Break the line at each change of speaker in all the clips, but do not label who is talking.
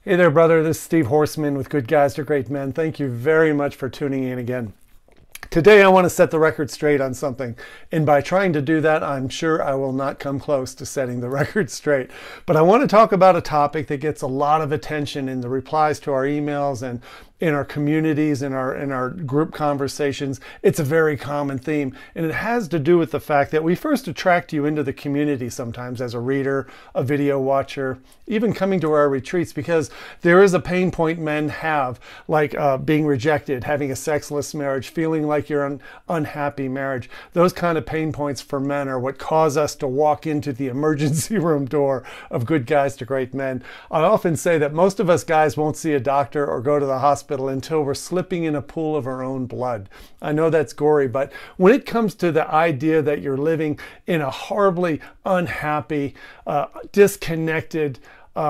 Hey there, brother. This is Steve Horseman with Good Guys to Great Men. Thank you very much for tuning in again. Today, I want to set the record straight on something. And by trying to do that, I'm sure I will not come close to setting the record straight. But I want to talk about a topic that gets a lot of attention in the replies to our emails and in our communities, in our group conversations. It's a very common theme, and it has to do with the fact that we first attract you into the community sometimes as a reader, a video watcher, even coming to our retreats, because there is a pain point men have, like being rejected, having a sexless marriage, feeling like you're an unhappy marriage. Those kind of pain points for men are what cause us to walk into the emergency room door of Good Guys to Great Men. I often say that most of us guys won't see a doctor or go to the hospital until we're slipping in a pool of our own blood. I know that's gory, but when it comes to the idea that you're living in a horribly unhappy, disconnected,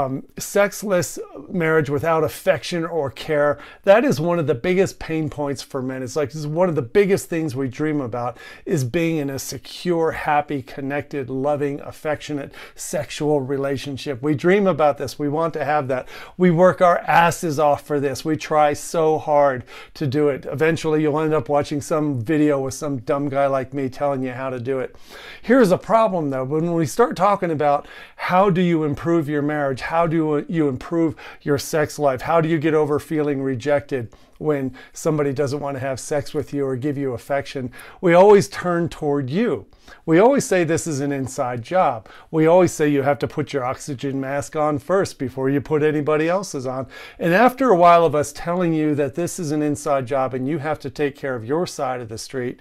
sexless marriage without affection or care, that is one of the biggest pain points for men. It's like, this is one of the biggest things we dream about, is being in a secure, happy, connected, loving, affectionate, sexual relationship. We dream about this. We want to have that. We work our asses off for this. We try so hard to do it. Eventually, you'll end up watching some video with some dumb guy like me telling you how to do it. Here's a problem, though. When we start talking about how do you improve your marriage, how do you improve your sex life? How do you get over feeling rejected when somebody doesn't want to have sex with you or give you affection? We always turn toward you. We always say this is an inside job. We always say you have to put your oxygen mask on first before you put anybody else's on. And after a while of us telling you that this is an inside job and you have to take care of your side of the street,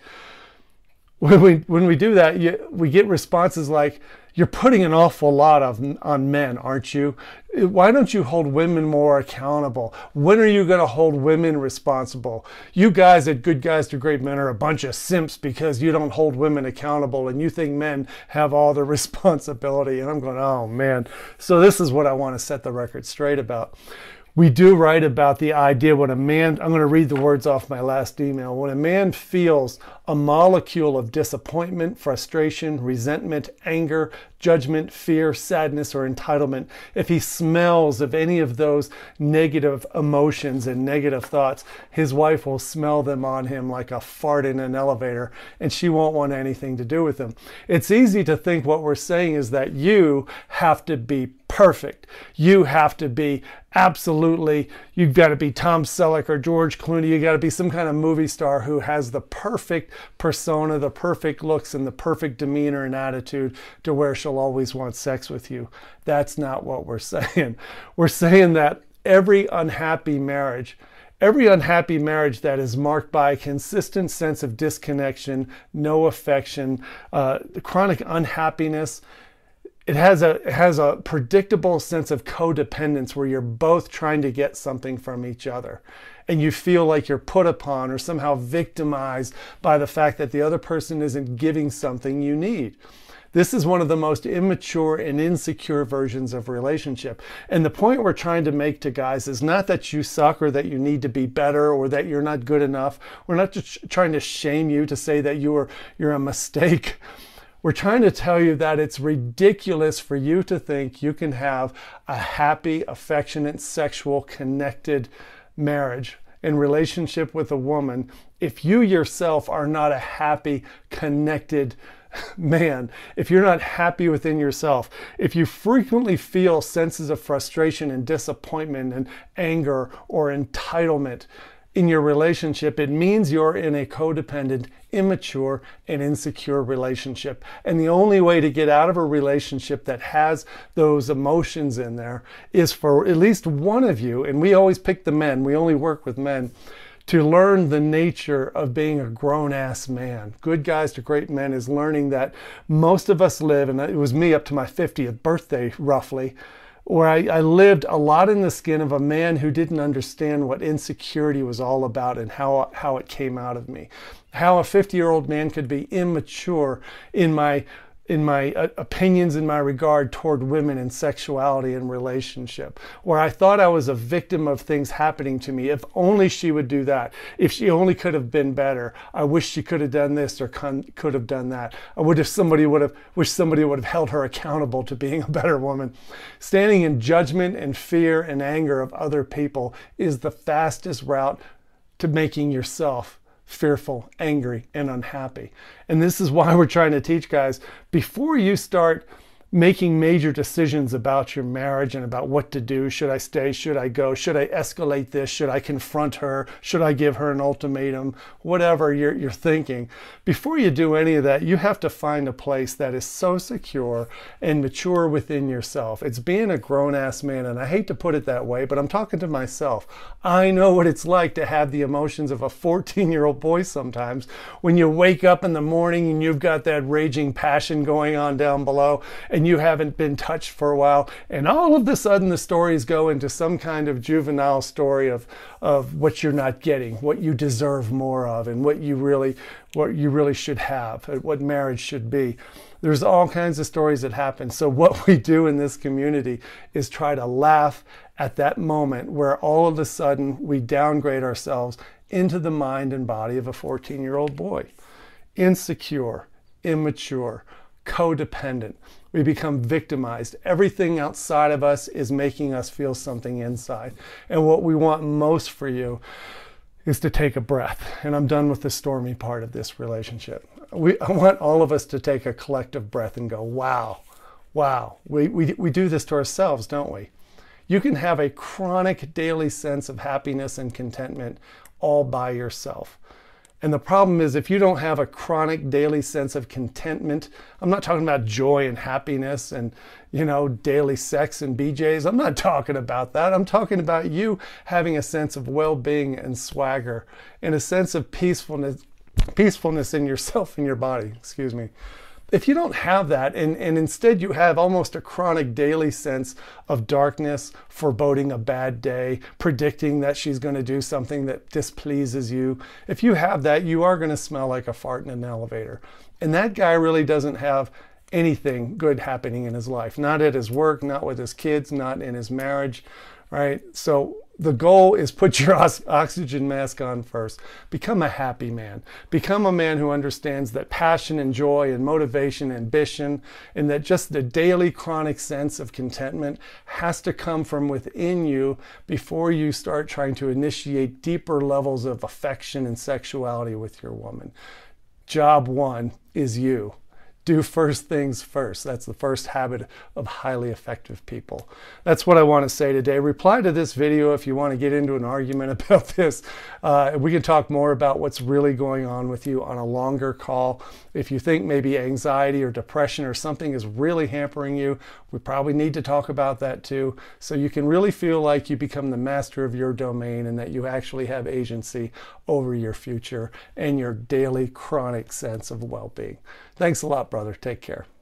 when we do that, we get responses like, "You're putting an awful lot on men, aren't you? Why don't you hold women more accountable? When are you going to hold women responsible? You guys at Good Guys to Great Men are a bunch of simps because you don't hold women accountable and you think men have all the responsibility." And I'm going, oh man. So this is what I want to set the record straight about. We do write about the idea when a man, I'm going to read the words off my last email, when a man feels a molecule of disappointment, frustration, resentment, anger, judgment, fear, sadness, or entitlement, if he smells of any of those negative emotions and negative thoughts, his wife will smell them on him like a fart in an elevator, and she won't want anything to do with him. It's easy to think what we're saying is that you have to be perfect. You have to be absolutely, you've got to be Tom Selleck or George Clooney. You got to be some kind of movie star who has the perfect persona, the perfect looks, and the perfect demeanor and attitude to where she'll always want sex with you. That's not what we're saying. We're saying that every unhappy marriage that is marked by a consistent sense of disconnection, no affection, chronic unhappiness, it has a predictable sense of codependence where you're both trying to get something from each other. And you feel like you're put upon or somehow victimized by the fact that the other person isn't giving something you need. This is one of the most immature and insecure versions of relationship. And the point we're trying to make to guys is not that you suck or that you need to be better or that you're not good enough. We're not just trying to shame you to say that you're a mistake. We're trying to tell you that it's ridiculous for you to think you can have a happy, affectionate, sexual, connected marriage in relationship with a woman if you yourself are not a happy, connected man, if you're not happy within yourself, if you frequently feel senses of frustration and disappointment and anger or entitlement in your relationship, it means you're in a codependent, immature, and insecure relationship. And the only way to get out of a relationship that has those emotions in there is for at least one of you, and we always pick the men, we only work with men, to learn the nature of being a grown-ass man. Good Guys to Great Men is learning that most of us live, and it was me up to my 50th birthday roughly, where I lived a lot in the skin of a man who didn't understand what insecurity was all about and how it came out of me. How a 50-year-old man could be immature in my opinions in my regard toward women and sexuality and relationship, where I thought I was a victim of things happening to me. If only she would do that. If she only could have been better. I wish she could have done this or could have done that. I would have wished somebody would have held her accountable to being a better woman. Standing in judgment and fear and anger of other people is the fastest route to making yourself fearful, angry, and unhappy. And this is why we're trying to teach guys, before you start making major decisions about your marriage and about what to do, should I stay, should I go, should I escalate this, should I confront her, should I give her an ultimatum, whatever you're thinking, before you do any of that, you have to find a place that is so secure and mature within yourself. It's being a grown-ass man, and I hate to put it that way, but I'm talking to myself. I know what it's like to have the emotions of a 14-year-old boy sometimes, when you wake up in the morning and you've got that raging passion going on down below, and you haven't been touched for a while, and all of a sudden the stories go into some kind of juvenile story of what you're not getting, what you deserve more of, and what you really should have, what marriage should be. There's all kinds of stories that happen. So what we do in this community is try to laugh at that moment where all of a sudden we downgrade ourselves into the mind and body of a 14-year-old boy. Insecure, immature, codependent. We become victimized. Everything outside of us is making us feel something inside. And what we want most for you is to take a breath. And I'm done with the stormy part of this relationship. I want all of us to take a collective breath and go, wow, wow. We do this to ourselves, don't we? You can have a chronic daily sense of happiness and contentment all by yourself. And the problem is, if you don't have a chronic daily sense of contentment, I'm not talking about joy and happiness and, daily sex and BJs. I'm not talking about that. I'm talking about you having a sense of well-being and swagger and a sense of peacefulness in yourself and your body, excuse me. If you don't have that, and instead you have almost a chronic daily sense of darkness, foreboding a bad day, predicting that she's going to do something that displeases you, if you have that, you are going to smell like a fart in an elevator. And that guy really doesn't have anything good happening in his life. Not at his work, not with his kids, not in his marriage, right? So the goal is put your oxygen mask on first. Become a happy man. Become a man who understands that passion and joy and motivation, ambition, and that just the daily chronic sense of contentment has to come from within you before you start trying to initiate deeper levels of affection and sexuality with your woman. Job one is you. Do first things first. That's the first habit of highly effective people. That's what I want to say today. Reply to this video if you want to get into an argument about this. We can talk more about what's really going on with you on a longer call. If you think maybe anxiety or depression or something is really hampering you, we probably need to talk about that too, so you can really feel like you become the master of your domain and that you actually have agency over your future and your daily chronic sense of well-being. Thanks a lot, brother. Take care.